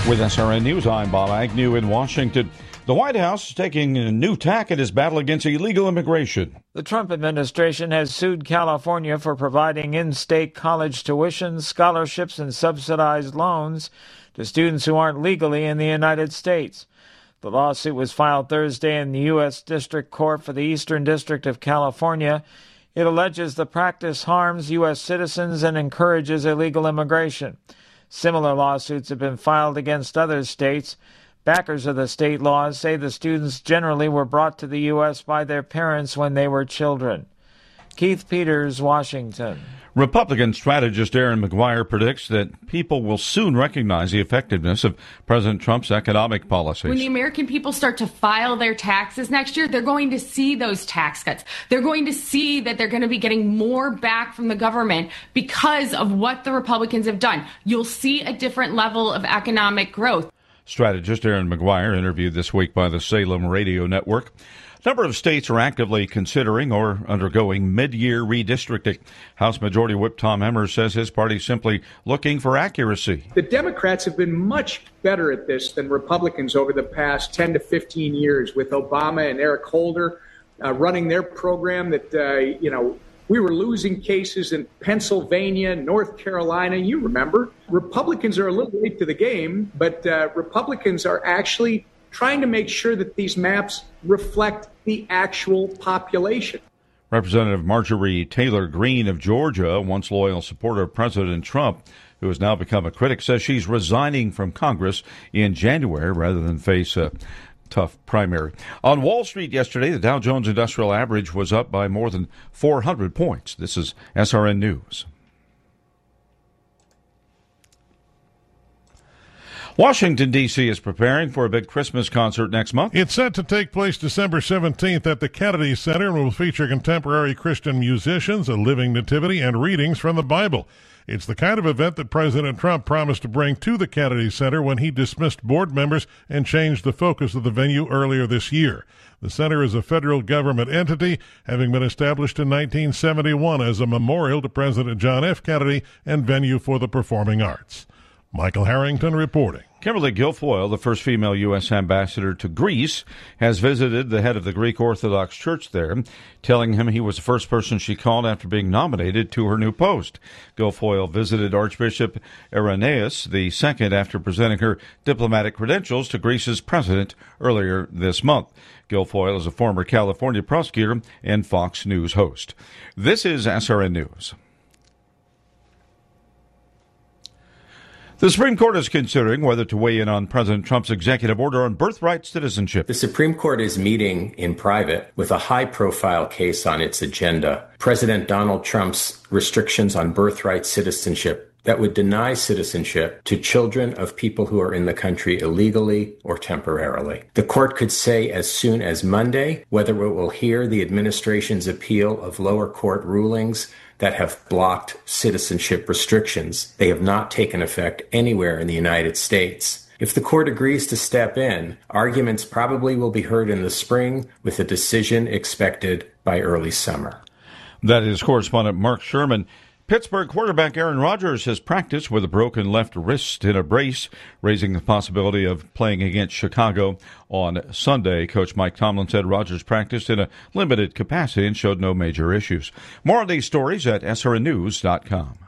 With SRN News, I'm Bob Agnew in Washington. The White House is taking a new tack in its battle against illegal immigration. The Trump administration has sued California for providing in-state college tuition, scholarships, and subsidized loans to students who aren't legally in the United States. The lawsuit was filed Thursday in the U.S. District Court for the Eastern District of California. It alleges the practice harms U.S. citizens and encourages illegal immigration. Similar lawsuits have been filed against other states. Backers of the state laws say the students generally were brought to the U.S. by their parents when they were children. Keith Peters, Washington. Republican strategist Aaron McGuire predicts that people will soon recognize the effectiveness of President Trump's economic policies. When the American people start to file their taxes next year, they're going to see those tax cuts. They're going to see that they're going to be getting more back from the government because of what the Republicans have done. You'll see a different level of economic growth. Strategist Aaron McGuire, interviewed this week by the Salem Radio Network. A number of states are actively considering or undergoing mid-year redistricting. House Majority Whip Tom Emmer says his party is simply looking for accuracy. The Democrats have been much better at this than Republicans over the past 10 to 15 years, with Obama and Eric Holder running their program that, we were losing cases in Pennsylvania, North Carolina. You remember, Republicans are a little late to the game, but Republicans are actually trying to make sure that these maps reflect the actual population. Representative Marjorie Taylor Greene of Georgia, a once loyal supporter of President Trump, who has now become a critic, says she's resigning from Congress in January rather than face a tough primary. On Wall Street yesterday, the Dow Jones Industrial Average was up by more than 400 points. This is SRN News. Washington, D.C. is preparing for a big Christmas concert next month. It's set to take place December 17th at the Kennedy Center and will feature contemporary Christian musicians, a living nativity, and readings from the Bible. It's the kind of event that President Trump promised to bring to the Kennedy Center when he dismissed board members and changed the focus of the venue earlier this year. The center is a federal government entity, having been established in 1971 as a memorial to President John F. Kennedy and venue for the performing arts. Michael Harrington reporting. Kimberly Guilfoyle, the first female U.S. ambassador to Greece, has visited the head of the Greek Orthodox Church there, telling him he was the first person she called after being nominated to her new post. Guilfoyle visited Archbishop Irenaeus II after presenting her diplomatic credentials to Greece's president earlier this month. Guilfoyle is a former California prosecutor and Fox News host. This is SRN News. The Supreme Court is considering whether to weigh in on President Trump's executive order on birthright citizenship. The Supreme Court is meeting in private with a high-profile case on its agenda. President Donald Trump's restrictions on birthright citizenship that would deny citizenship to children of people who are in the country illegally or temporarily. The court could say as soon as Monday whether it will hear the administration's appeal of lower court rulings that have blocked citizenship restrictions. They have not taken effect anywhere in the United States. If the court agrees to step in, arguments probably will be heard in the spring, with a decision expected by early summer. That is correspondent Mark Sherman. Pittsburgh quarterback Aaron Rodgers has practiced with a broken left wrist in a brace, raising the possibility of playing against Chicago on Sunday. Coach Mike Tomlin said Rodgers practiced in a limited capacity and showed no major issues. More on these stories at srnnews.com.